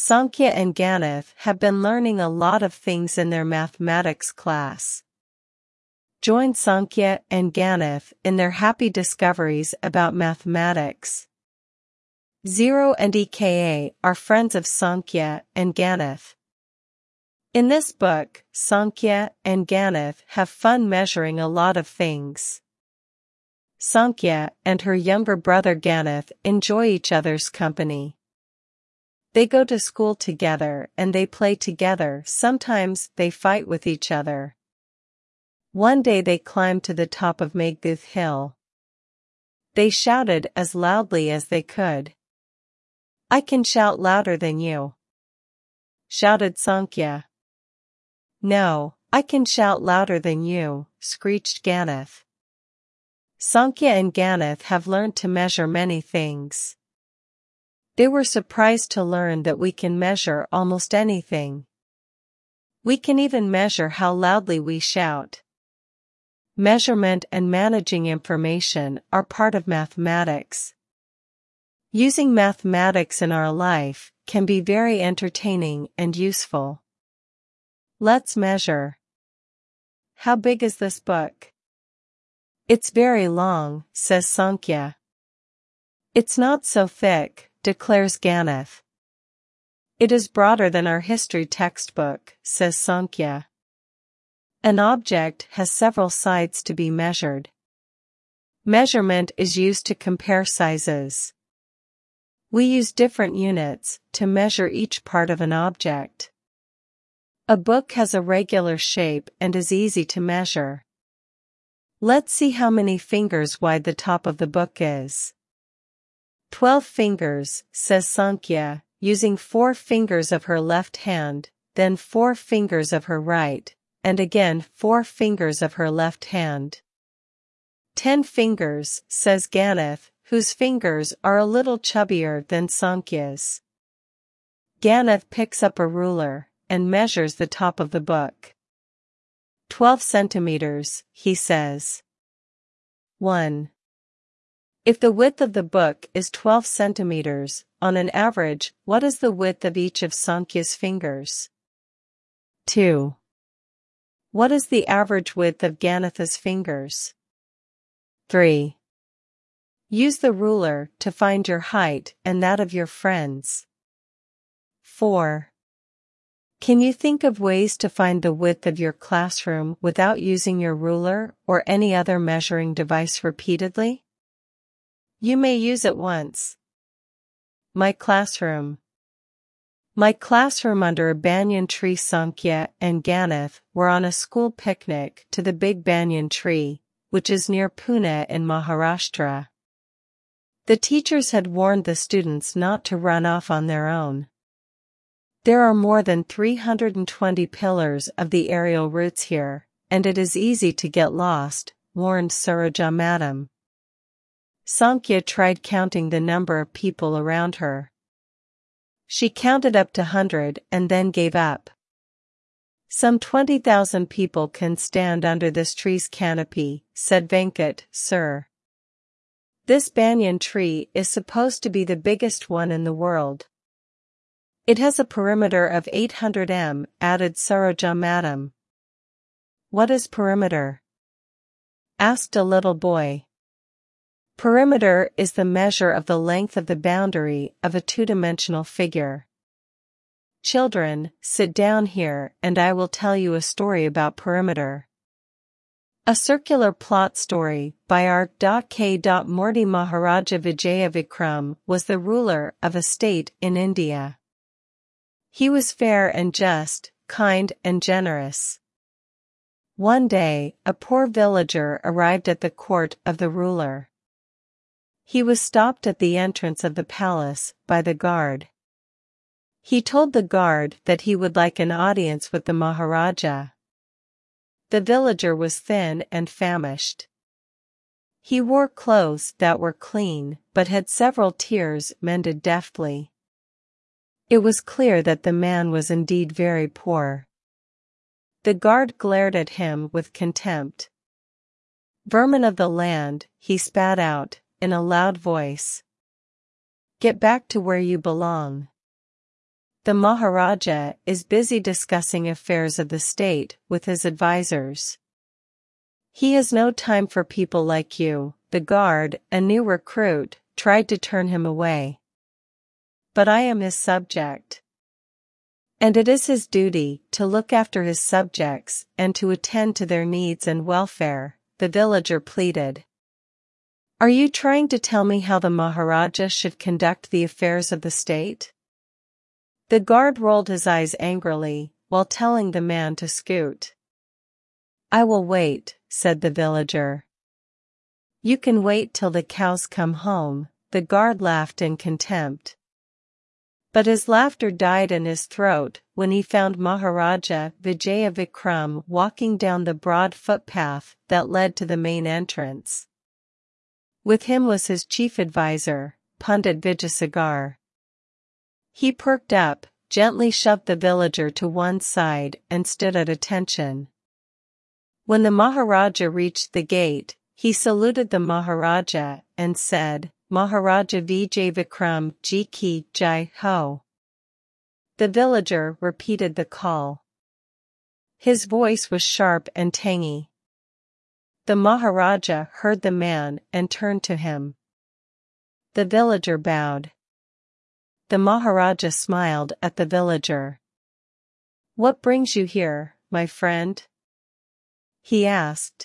Sankhya and Ganeth have been learning a lot of things in their mathematics class. Join Sankhya and Ganeth in their happy discoveries about mathematics. Zero and Eka are friends of Sankhya and Ganeth. In this book, Sankhya and Ganeth have fun measuring a lot of things. Sankhya and her younger brother Ganeth enjoy each other's company. They go to school together and they play together. Sometimes they fight with each other. One day they climbed to the top of Megduth Hill. They shouted as loudly as they could. "I can shout louder than you," shouted Sankhya. "No, I can shout louder than you," screeched Ganeth. Sankhya and Ganeth have learned to measure many things. They were surprised to learn that we can measure almost anything. We can even measure how loudly we shout. Measurement and managing information are part of mathematics. Using mathematics in our life can be very entertaining and useful. Let's measure. How big is this book? It's very long, says Sankhya. It's not so thick, declares Ganeth. It is broader than our history textbook, says Sankhya. An object has several sides to be measured. Measurement is used to compare sizes. We use different units to measure each part of an object. A book has a regular shape and is easy to measure. Let's see how many fingers wide the top of the book is. 12 fingers, says Sankhya, using 4 fingers of her left hand, then 4 fingers of her right, and again 4 fingers of her left hand. 10 fingers, says Ganeth, whose fingers are a little chubbier than Sankhya's. Ganeth picks up a ruler and measures the top of the book. 12 centimeters, he says. 1. If the width of the book is 12 centimeters, on an average, what is the width of each of Sankhya's fingers? 2. What is the average width of Ganeth's fingers? 3. Use the ruler to find your height and that of your friends. 4. Can you think of ways to find the width of your classroom without using your ruler or any other measuring device repeatedly? You may use it once. My classroom. My classroom under a banyan tree. Sankhya and Ganeth were on a school picnic to the big banyan tree, which is near Pune in Maharashtra. The teachers had warned the students not to run off on their own. There are more than 320 pillars of the aerial routes here, and it is easy to get lost, warned Saroja Madam. Sankhya tried counting the number of people around her. She counted up to 100 and then gave up. Some 20,000 people can stand under this tree's canopy, said Venkat, sir. This banyan tree is supposed to be the biggest one in the world. It has a perimeter of 800 m, added Saroja Madam. What is perimeter? Asked a little boy. Perimeter is the measure of the length of the boundary of a two-dimensional figure. Children, sit down here and I will tell you a story about perimeter. A circular plot story by R.K. Murti Maharaja Vijaya Vikram was the ruler of a state in India. He was fair and just, kind and generous. One day, a poor villager arrived at the court of the ruler. He was stopped at the entrance of the palace by the guard. He told the guard that he would like an audience with the Maharaja. The villager was thin and famished. He wore clothes that were clean, but had several tears mended deftly. It was clear that the man was indeed very poor. The guard glared at him with contempt. "Vermin of the land," he spat out, in a loud voice. "Get back to where you belong." The Maharaja is busy discussing affairs of the state with his advisors. He has no time for people like you. The guard, a new recruit, tried to turn him away. But I am his subject. And it is his duty to look after his subjects and to attend to their needs and welfare, the villager pleaded. Are you trying to tell me how the Maharaja should conduct the affairs of the state? The guard rolled his eyes angrily, while telling the man to scoot. I will wait, said the villager. You can wait till the cows come home, the guard laughed in contempt. But his laughter died in his throat when he found Maharaja Vijaya Vikram walking down the broad footpath that led to the main entrance. With him was his chief advisor, Pandit Vijayasagar. He perked up, gently shoved the villager to one side and stood at attention. When the Maharaja reached the gate, he saluted the Maharaja and said, Maharaja Vijay Vikram Ji Ki Jai Ho. The villager repeated the call. His voice was sharp and tangy. The Maharaja heard the man and turned to him. The villager bowed. The Maharaja smiled at the villager. What brings you here, my friend? He asked.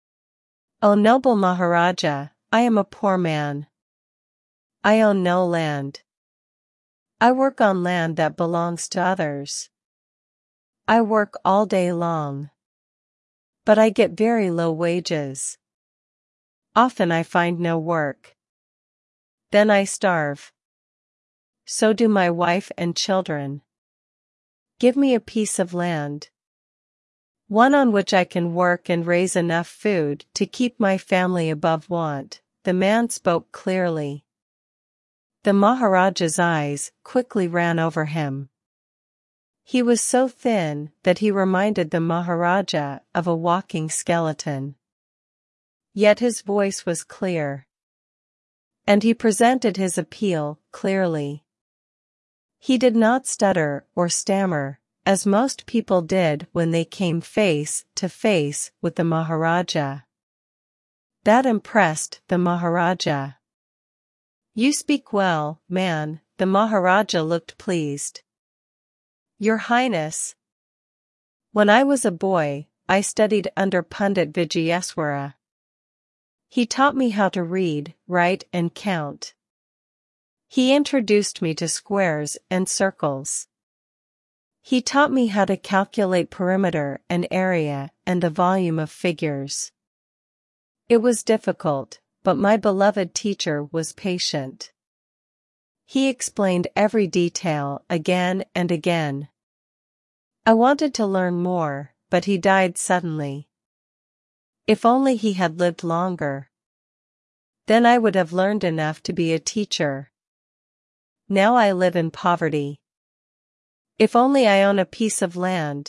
O noble Maharaja, I am a poor man. I own no land. I work on land that belongs to others. I work all day long. But I get very low wages. Often I find no work. Then I starve. So do my wife and children. Give me a piece of land. One on which I can work and raise enough food to keep my family above want. The man spoke clearly. The Maharaja's eyes quickly ran over him. He was so thin that he reminded the Maharaja of a walking skeleton. Yet his voice was clear. And he presented his appeal clearly. He did not stutter or stammer, as most people did when they came face to face with the Maharaja. That impressed the Maharaja. You speak well, man, the Maharaja looked pleased. Your Highness. When I was a boy, I studied under Pandit Vijayeswara. He taught me how to read, write and count. He introduced me to squares and circles. He taught me how to calculate perimeter and area and the volume of figures. It was difficult, but my beloved teacher was patient. He explained every detail again and again. I wanted to learn more, but he died suddenly. If only he had lived longer. Then I would have learned enough to be a teacher. Now I live in poverty. If only I own a piece of land.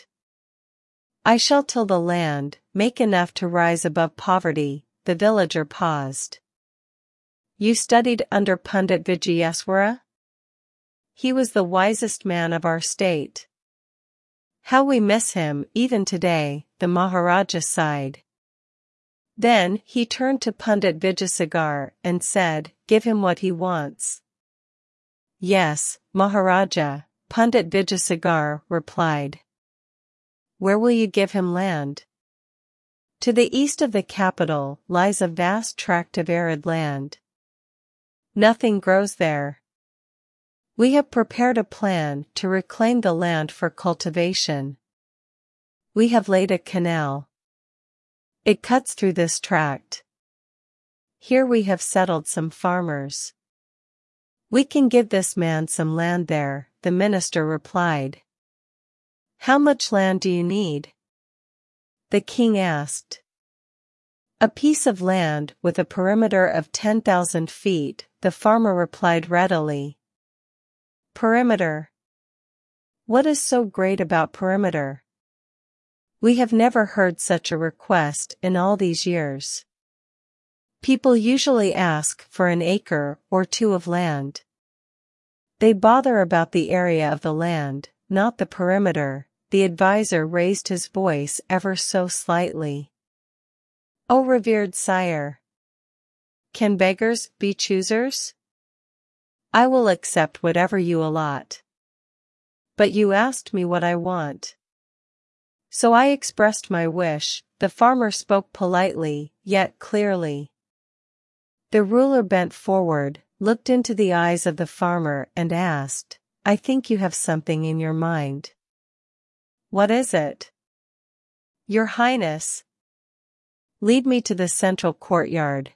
I shall till the land, make enough to rise above poverty. The villager paused. You studied under Pandit Vijayeswara? He was the wisest man of our state. How we miss him even today, the Maharaja sighed. Then he turned to Pandit Vijayasagar and said, give him what he wants. Yes, Maharaja, Pandit Vijayasagar replied. Where will you give him land? To the east of the capital lies a vast tract of arid land. Nothing grows there. We have prepared a plan to reclaim the land for cultivation. We have laid a canal. It cuts through this tract. Here we have settled some farmers. We can give this man some land there, the minister replied. How much land do you need? The king asked. A piece of land with a perimeter of 10,000 feet, the farmer replied readily. Perimeter. What is so great about perimeter? We have never heard such a request in all these years. People usually ask for an acre or two of land. They bother about the area of the land, not the perimeter. The advisor raised his voice ever so slightly. O revered sire! Can beggars be choosers? I will accept whatever you allot. But you asked me what I want. So I expressed my wish. The farmer spoke politely, yet clearly. The ruler bent forward, looked into the eyes of the farmer and asked, I think you have something in your mind. What is it? Your Highness. Lead me to the central courtyard.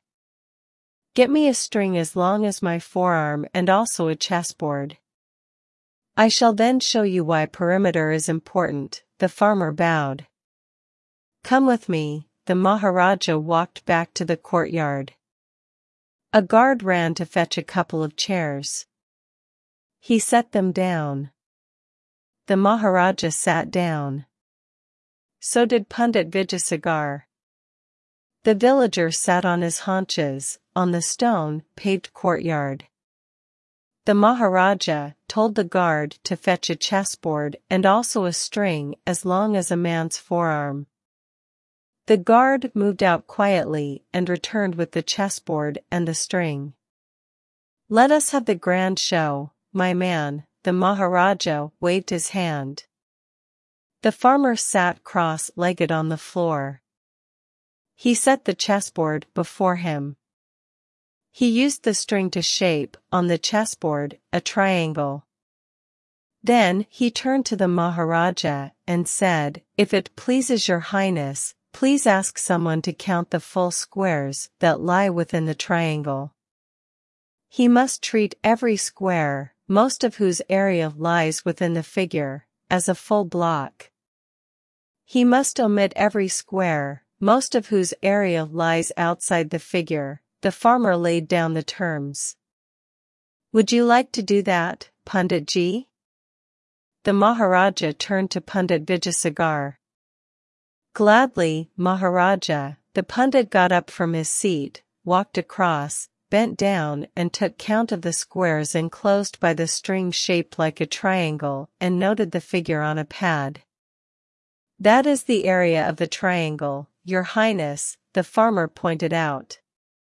Get me a string as long as my forearm and also a chessboard. I shall then show you why perimeter is important. The farmer bowed. Come with me. The Maharaja walked back to the courtyard. A guard ran to fetch a couple of chairs. He set them down. The Maharaja sat down. So did Pandit Vijayasagar. The villager sat on his haunches, on the stone-paved courtyard. The Maharaja told the guard to fetch a chessboard and also a string as long as a man's forearm. The guard moved out quietly and returned with the chessboard and the string. Let us have the grand show, my man. The Maharaja waved his hand. The farmer sat cross-legged on the floor. He set the chessboard before him. He used the string to shape, on the chessboard, a triangle. Then he turned to the Maharaja and said, If it pleases your Highness, please ask someone to count the full squares that lie within the triangle. He must treat every square, most of whose area lies within the figure, as a full block. He must omit every square, most of whose area lies outside the figure. The farmer laid down the terms. Would you like to do that, Panditji? The Maharaja turned to Pandit Vijayasagar. Gladly, Maharaja. The Pandit got up from his seat, walked across, bent down and took count of the squares enclosed by the string shaped like a triangle and noted the figure on a pad. That is the area of the triangle, Your Highness, the farmer pointed out.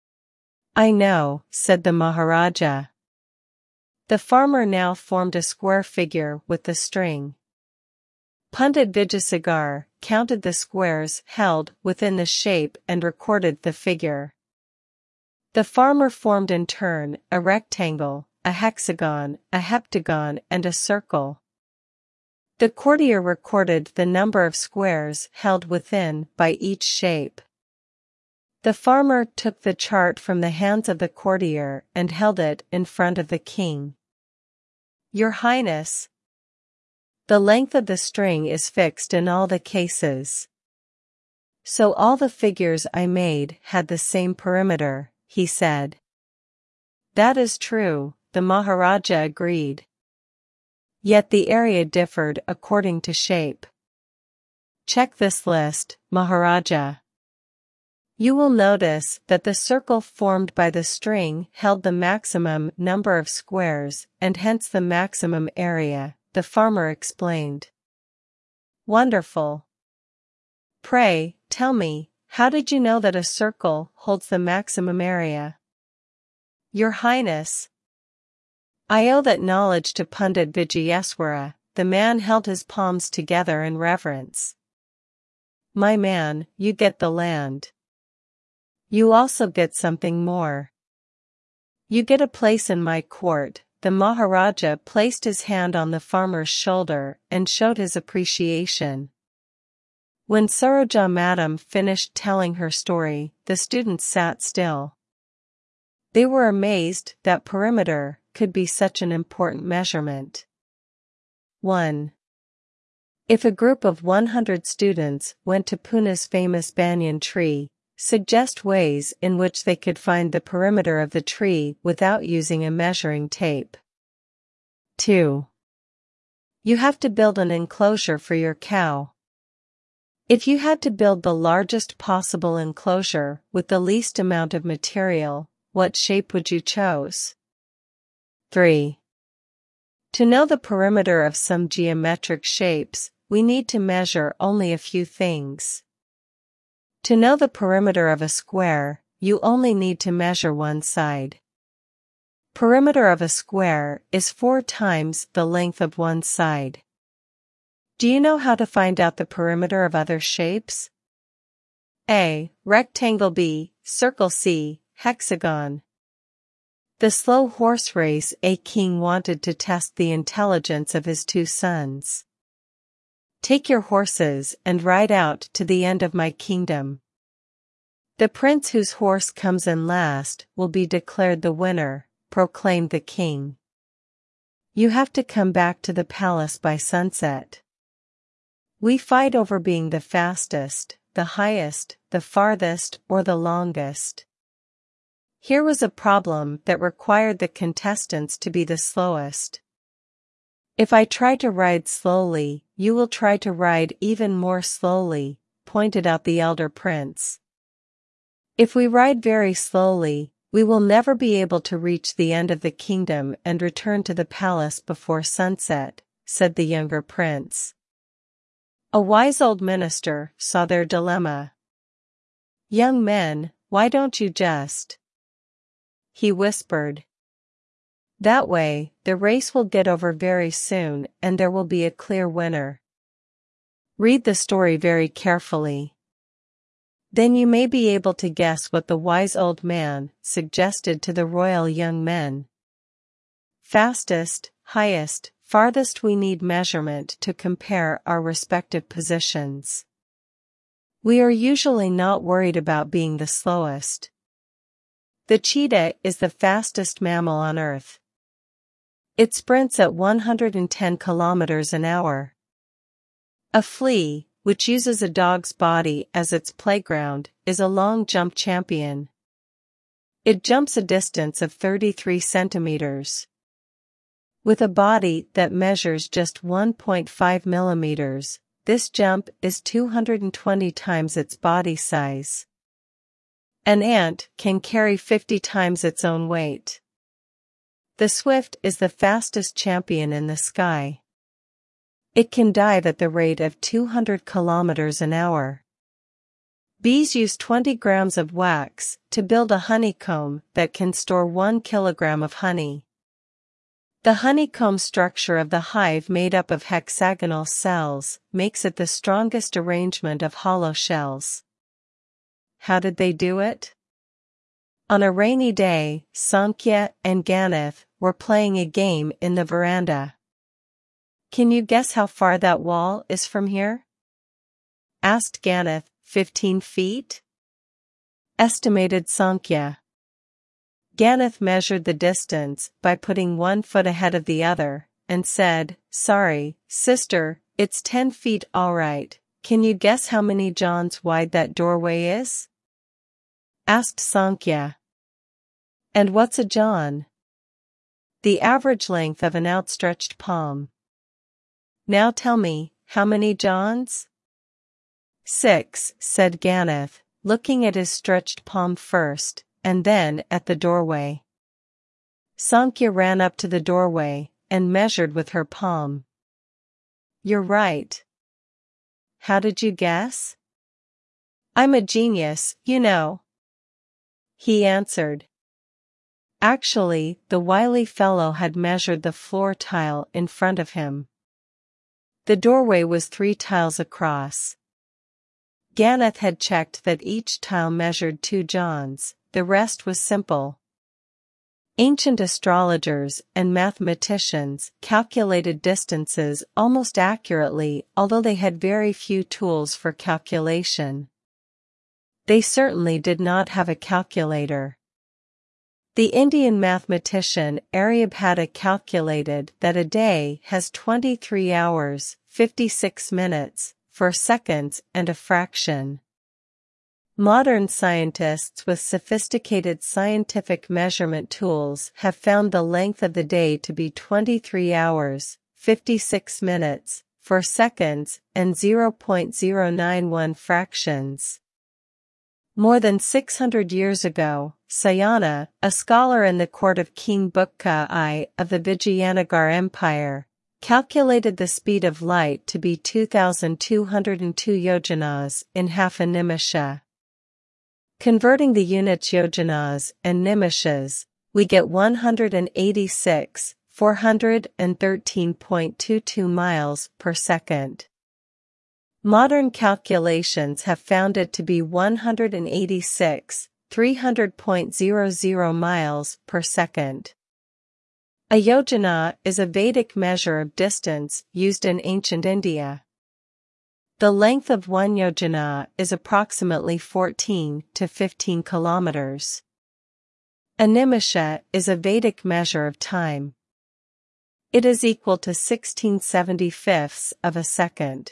I know, said the Maharaja. The farmer now formed a square figure with the string. Pandit Vijayasagar counted the squares held within the shape and recorded the figure. The farmer formed in turn a rectangle, a hexagon, a heptagon and a circle. The courtier recorded the number of squares held within by each shape. The farmer took the chart from the hands of the courtier and held it in front of the king. Your Highness, the length of the string is fixed in all the cases. So all the figures I made had the same perimeter, he said. That is true, the Maharaja agreed. Yet the area differed according to shape. Check this list, Maharaja. You will notice that the circle formed by the string held the maximum number of squares and hence the maximum area, the farmer explained. Wonderful. Pray, tell me, how did you know that a circle holds the maximum area? Your Highness, I owe that knowledge to Pandit Vijayaswara. The man held his palms together in reverence. My man, you get the land. You also get something more. You get a place in my court. The Maharaja placed his hand on the farmer's shoulder and showed his appreciation. When Saroja Madam finished telling her story, the students sat still. They were amazed that perimeter could be such an important measurement. 1. If a group of 100 students went to Pune's famous banyan tree, suggest ways in which they could find the perimeter of the tree without using a measuring tape. 2. You have to build an enclosure for your cow. If you had to build the largest possible enclosure with the least amount of material, what shape would you choose? 3. To know the perimeter of some geometric shapes, we need to measure only a few things. To know the perimeter of a square, you only need to measure one side. Perimeter of a square is 4 times the length of one side. Do you know how to find out the perimeter of other shapes? A. Rectangle. B. Circle. C. Hexagon. The slow horse race. A king wanted to test the intelligence of his 2 sons. Take your horses and ride out to the end of my kingdom. The prince whose horse comes in last will be declared the winner, proclaimed the king. You have to come back to the palace by sunset. We fight over being the fastest, the highest, the farthest, or the longest. Here was a problem that required the contestants to be the slowest. If I try to ride slowly, you will try to ride even more slowly, pointed out the elder prince. If we ride very slowly, we will never be able to reach the end of the kingdom and return to the palace before sunset, said the younger prince. A wise old minister saw their dilemma. Young men, why don't you just? He whispered. That way, the race will get over very soon and there will be a clear winner. Read the story very carefully. Then you may be able to guess what the wise old man suggested to the royal young men. Fastest, highest, farthest. We need measurement to compare our respective positions. We are usually not worried about being the slowest. The cheetah is the fastest mammal on Earth. It sprints at 110 kilometers an hour. A flea, which uses a dog's body as its playground, is a long jump champion. It jumps a distance of 33 centimeters. With a body that measures just 1.5 millimeters, this jump is 220 times its body size. An ant can carry 50 times its own weight. The swift is the fastest champion in the sky. It can dive at the rate of 200 kilometers an hour. Bees use 20 grams of wax to build a honeycomb that can store 1 kilogram of honey. The honeycomb structure of the hive, made up of hexagonal cells, makes it the strongest arrangement of hollow shells. How did they do it? On a rainy day, Sankhya and Ganeth were playing a game in the veranda. Can you guess how far that wall is from here? Asked Ganeth. 15 feet? Estimated Sankhya. Ganeth measured the distance by putting 1 foot ahead of the other, and said, Sorry, sister, it's 10 feet all right. Can you guess how many johns wide that doorway is? Asked Sankhya. And what's a john? The average length of an outstretched palm. Now tell me, how many johns? 6, said Ganeth, looking at his stretched palm first, and then at the doorway. Sankhya ran up to the doorway, and measured with her palm. You're right. How did you guess? I'm a genius, you know. He answered. Actually, the wily fellow had measured the floor tile in front of him. The doorway was 3 tiles across. Ganeth had checked that each tile measured 2 johns, the rest was simple. Ancient astrologers and mathematicians calculated distances almost accurately, although they had very few tools for calculation. They certainly did not have a calculator. The Indian mathematician Aryabhata calculated that a day has 23 hours, 56 minutes, 4 seconds and a fraction. Modern scientists with sophisticated scientific measurement tools have found the length of the day to be 23 hours, 56 minutes, 4 seconds, and 0.091 fractions. More than 600 years ago, Sayana, a scholar in the court of King Bukka I of the Vijayanagar Empire, calculated the speed of light to be 2,202 yojanas in half a nimisha. Converting the units yojanas and nimishas, we get 413.22 miles per second. Modern calculations have found it to be 300.00 miles per second. A yojana is a Vedic measure of distance used in ancient India. The length of one yojana is approximately 14 to 15 kilometers. A nimisha is a Vedic measure of time. It is equal to 16/75 of a second.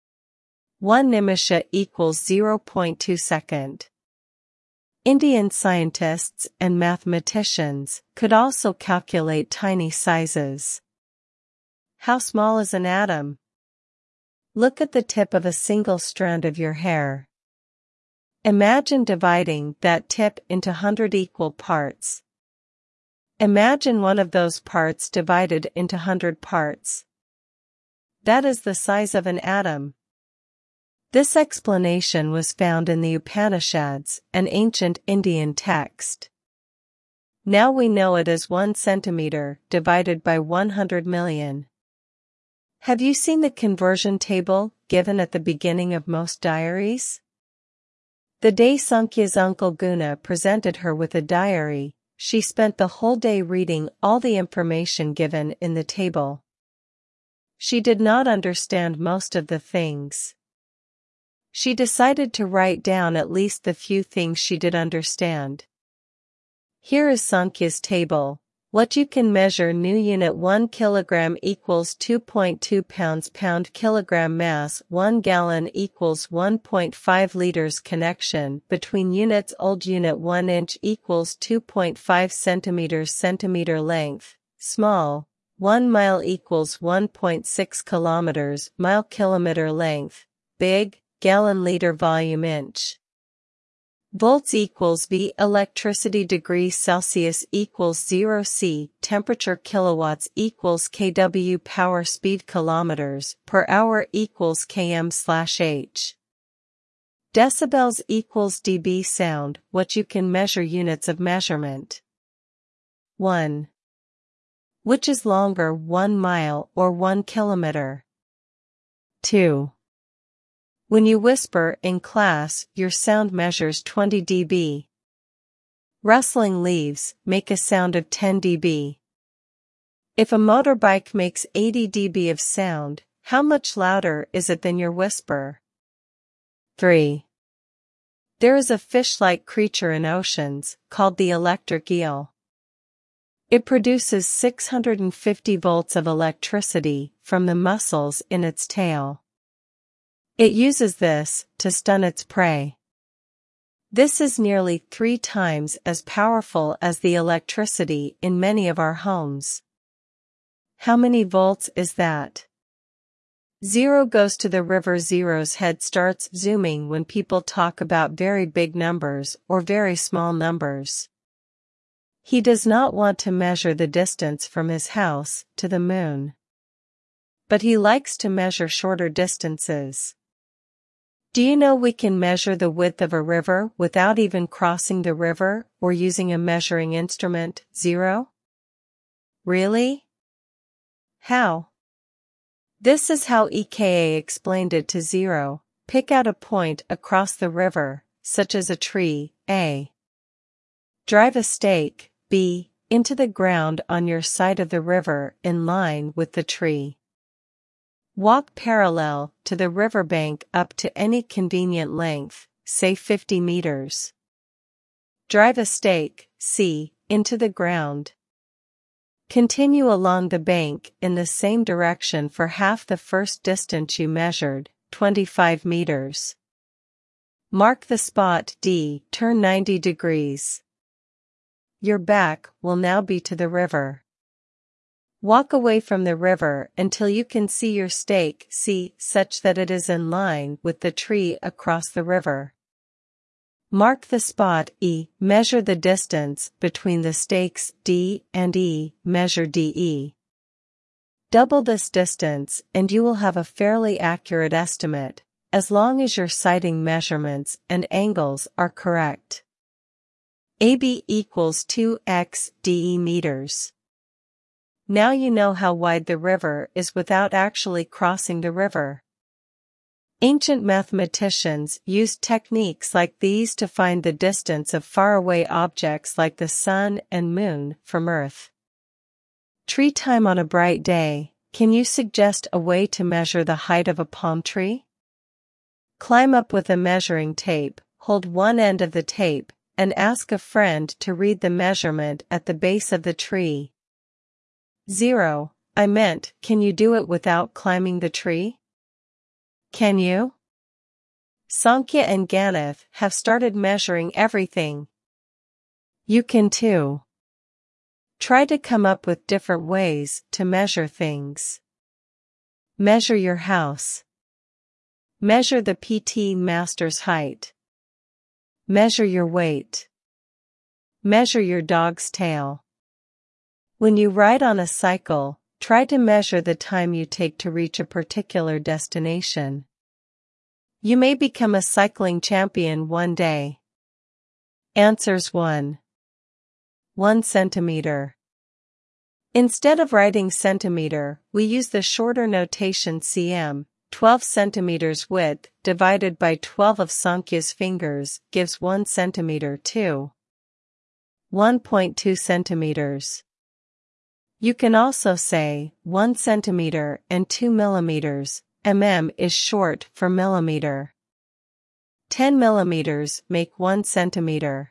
1 nimisha equals 0.2 second. Indian scientists and mathematicians could also calculate tiny sizes. How small is an atom? Look at the tip of a single strand of your hair. Imagine dividing that tip into 100 equal parts. Imagine one of those parts divided into 100 parts. That is the size of an atom. This explanation was found in the Upanishads, an ancient Indian text. Now we know it as 1 centimeter divided by 100 million. Have you seen the conversion table given at the beginning of most diaries? The day Sankhya's uncle Guna presented her with a diary, she spent the whole day reading all the information given in the table. She did not understand most of the things. She decided to write down at least the few things she did understand. Here is Sankhya's table. What you can measure new unit 1 kilogram equals 2.2 pounds pound kilogram mass 1 gallon equals 1.5 liters connection between units old unit 1 inch equals 2.5 centimeters centimeter length, small, 1 mile equals 1.6 kilometers mile kilometer length, big, gallon liter volume inch. Volts equals V electricity degrees Celsius equals 0 C temperature kilowatts equals kW power speed kilometers per hour equals km/h. Decibels equals dB sound what you can measure units of measurement. 1. Which is longer 1 mile or 1 kilometer? 2. When you whisper in class, your sound measures 20 dB. Rustling leaves make a sound of 10 dB. If a motorbike makes 80 dB of sound, how much louder is it than your whisper? 3. There is a fish-like creature in oceans, called the electric eel. It produces 650 volts of electricity from the muscles in its tail. It uses this to stun its prey. This is nearly 3 times as powerful as the electricity in many of our homes. How many volts is that? 0 goes to the river. Zero's head starts zooming when people talk about very big numbers or very small numbers. He does not want to measure the distance from his house to the moon. But he likes to measure shorter distances. Do you know we can measure the width of a river without even crossing the river or using a measuring instrument, 0? Really? How? This is how EKA explained it to 0. Pick out a point across the river, such as a tree, A. Drive a stake, B, into the ground on your side of the river in line with the tree. Walk parallel to the riverbank up to any convenient length, say 50 meters. Drive a stake, C, into the ground. Continue along the bank in the same direction for half the first distance you measured, 25 meters. Mark the spot D, turn 90 degrees. Your back will now be to the river. Walk away from the river until you can see your stake C such that it is in line with the tree across the river. Mark the spot E. Measure the distance between the stakes D and E. Measure DE. Double this distance and you will have a fairly accurate estimate, as long as your sighting measurements and angles are correct. AB equals 2x DE meters. Now you know how wide the river is without actually crossing the river. Ancient mathematicians used techniques like these to find the distance of faraway objects like the sun and moon from Earth. Tree time on a bright day. Can you suggest a way to measure the height of a palm tree? Climb up with a measuring tape, hold one end of the tape, and ask a friend to read the measurement at the base of the tree. 0. I meant, can you do it without climbing the tree? Can you? Sankhya and Ganeth have started measuring everything. You can too. Try to come up with different ways to measure things. Measure your house. Measure the PT master's height. Measure your weight. Measure your dog's tail. When you ride on a cycle, try to measure the time you take to reach a particular destination. You may become a cycling champion one day. Answers 1. 1 centimeter. Instead of writing centimeter, we use the shorter notation cm. 12 centimeters width divided by 12 of Sankhya's fingers gives 1 centimeter. 2. 1.2 centimeters. You can also say 1 centimeter and 2 millimeters. Mm is short for millimeter. 10 millimeters make 1 centimeter.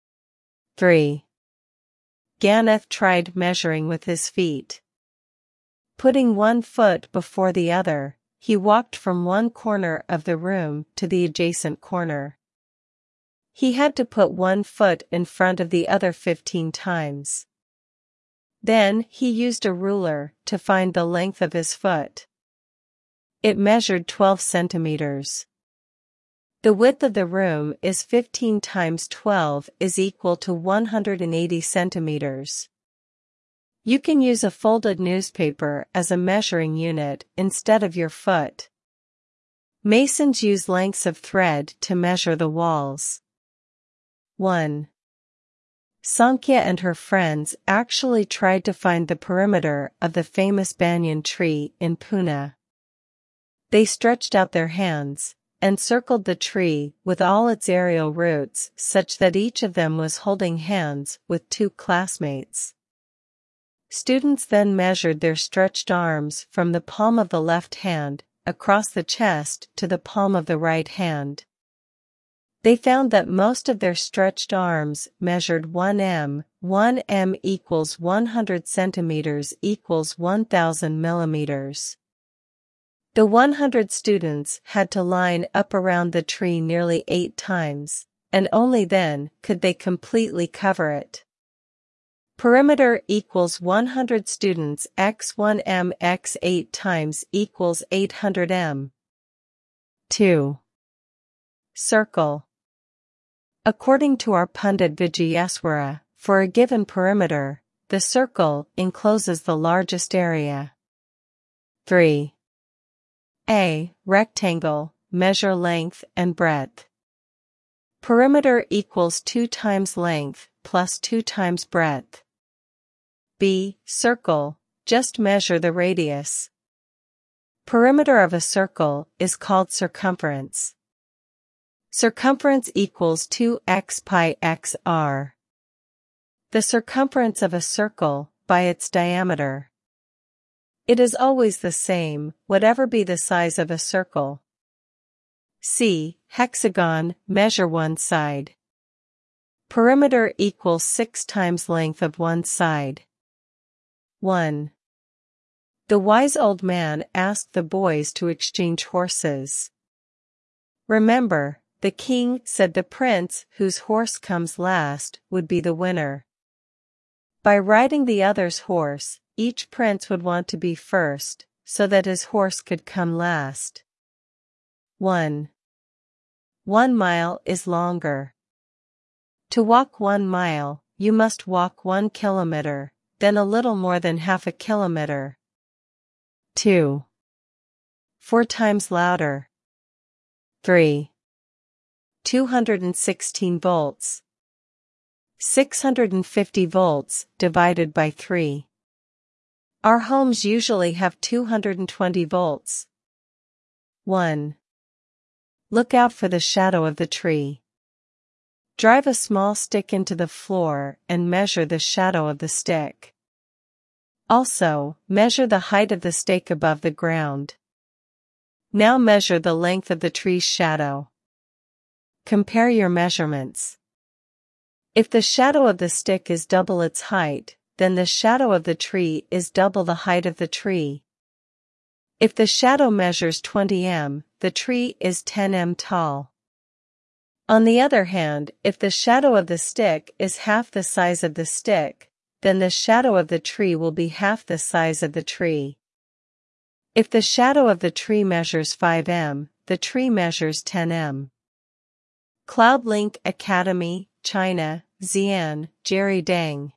3. Ganeth tried measuring with his feet. Putting one foot before the other, he walked from one corner of the room to the adjacent corner. He had to put one foot in front of the other 15 times. Then he used a ruler to find the length of his foot. It measured 12 centimeters. The width of the room is 15 times 12 is equal to 180 centimeters. You can use a folded newspaper as a measuring unit instead of your foot. Masons use lengths of thread to measure the walls. 1. Sankhya and her friends actually tried to find the perimeter of the famous banyan tree in Pune. They stretched out their hands and circled the tree with all its aerial roots such that each of them was holding hands with 2 classmates. Students then measured their stretched arms from the palm of the left hand across the chest to the palm of the right hand. They found that most of their stretched arms measured 1 m. 1 m equals 100 centimeters equals 1000 millimeters. The 100 students had to line up around the tree nearly 8 times, and only then could they completely cover it. Perimeter equals 100 students x 1 m x 8 times equals 800 m. 2. Circle. According to our Pundit Vijayeswara, for a given perimeter, the circle encloses the largest area. 3. A. Rectangle, measure length and breadth. Perimeter equals 2 times length plus 2 times breadth. B. Circle, just measure the radius. Perimeter of a circle is called circumference. Circumference equals 2x pi x r. The circumference of a circle, by its diameter. It is always the same, whatever be the size of a circle. C. Hexagon, measure one side. Perimeter equals 6 times length of one side. 1. The wise old man asked the boys to exchange horses. Remember, the king said the prince whose horse comes last would be the winner. By riding the other's horse, each prince would want to be first, so that his horse could come last. 1. 1 mile is longer. To walk 1 mile, you must walk 1 kilometer, then a little more than half a kilometer. 2. 4 times louder. 3. 216 volts. 650 volts divided by 3. Our homes usually have 220 volts. 1. Look out for the shadow of the tree. Drive a small stick into the floor and measure the shadow of the stick. Also, measure the height of the stake above the ground. Now measure the length of the tree's shadow. Compare your measurements. If the shadow of the stick is double its height, then the shadow of the tree is double the height of the tree. If the shadow measures 20 m, the tree is 10 m tall. On the other hand, if the shadow of the stick is half the size of the stick, then the shadow of the tree will be half the size of the tree. If the shadow of the tree measures 5 m, the tree measures 10 m. CloudLink Academy, China, Xi'an, Jerry Deng.